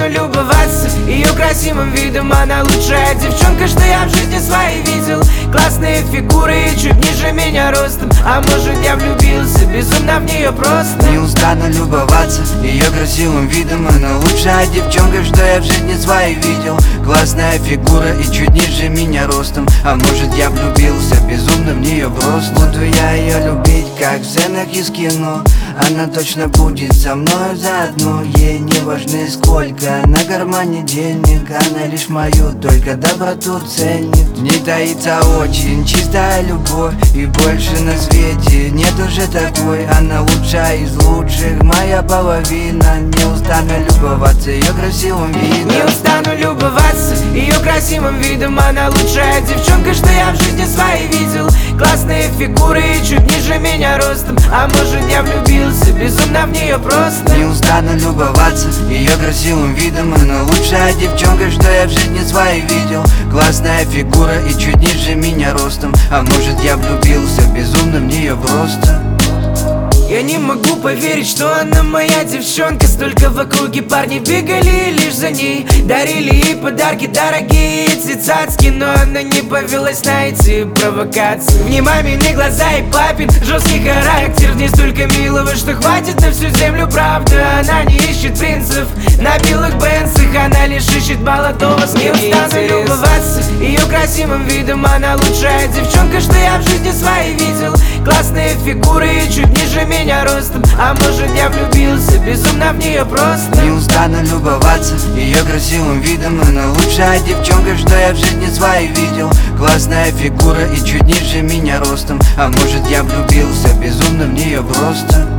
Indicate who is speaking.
Speaker 1: устану любоваться ее красивым видом. Она лучшая девчонка, что я в жизни своей видел. Классные фигуры и чуть ниже меня ростом. А может я влюбился безумно в нее просто.
Speaker 2: Не устану любоваться ее красивым видом. Она лучшая девчонка, что я в жизни своей видел. Классная фигура и чуть ниже меня ростом. А может я влюбился безумно в нее просто. Буду я ее любить, как в сценах из кино. Она точно будет со мной заодно. Ей не важны сколько на кармане денег. Она лишь мою только доброту ценит. В ней таится очень чистая любовь, и больше на свете нет уже такой. Она лучшая из лучших, моя половина. Не устану любоваться ее красивым видом.
Speaker 1: Не устану любоваться ее красивым видом. Она лучшая девчонка, что я в жизни своей видел. Классные фигуры и чуть ниже меня ростом. А может я влюбился безумно в нее просто.
Speaker 2: Не устану любоваться ее красивым видом. Она лучшая девчонка, что я в жизни своей видел. Классная фигура и чуть ниже меня ростом. А может я влюбился безумно в нее просто.
Speaker 1: Я не могу поверить, что она моя девчонка. Столько в округе парни бегали лишь за ней. Дарили ей подарки дорогие и цицацки. Но она не повелась на эти провокации. В ней мамины глаза и папин жесткий характер. В ней столько милого, что хватит на всю землю, правда. Она не ищет принцев на белых бенцах. Она лишь ищет молодого. Не устану любоваться ее красивым видом. Она лучшая девчонка, что я в жизни своей видел. Классные фигуры и чуть ниже меня ростом. А может я влюбился безумно в нее просто.
Speaker 2: Не устану любоваться ее красивым видом. Она лучшая девчонка, что я в жизни своей видел. Классная фигура и чуть ниже меня ростом. А может я влюбился безумно в нее просто.